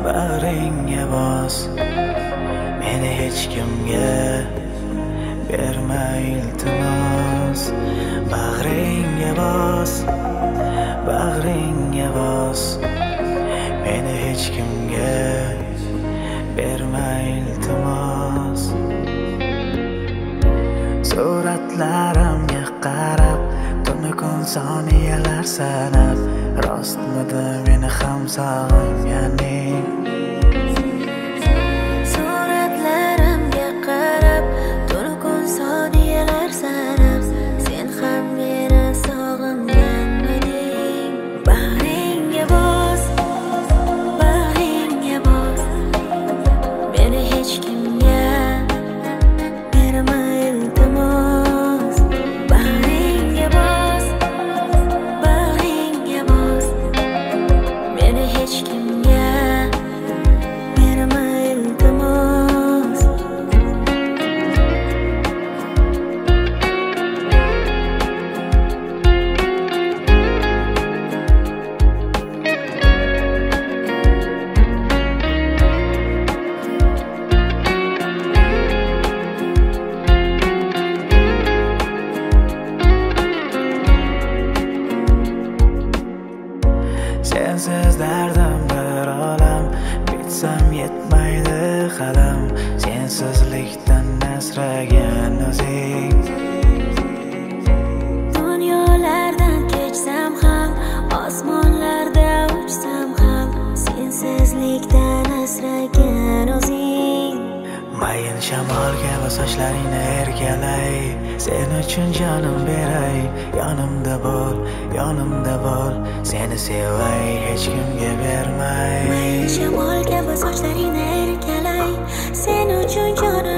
bag'ringga bos, meni hech kimga berma iltimos. Bag'ringga bos, bag'ringga bos, meni hech kimga berma iltimos. Suratlarimga qarab tunu kun soniyalar sanab, rostmidi meni ham sog'inganing? Suratlarimga qarab tunu kun soniyalar sanab, sen ham meni sog'inganmiding? Bag'ringga bos, bag'ringga bos, meni hech kimga berma iltimos. Bag'ringga bos, bag'ringga bos, meni hech kimga berma iltimos. Sensiz dardim bir olam, bitsam yetmaydi qalam. Sensizlikdan asragan o'zing. Dunyolardan kechsam ham, osmonlarda uchsam ham, sensizlikdan asragan o'zing. Mayin shamolga va sochlaringni erkalay, sen uchun jonim beray. Yonimda bo'l, yonimda bo'l, seni sevay, hech kimga bermay. Mayin shamolga va sochlaringni erkalay, sen uchun jonim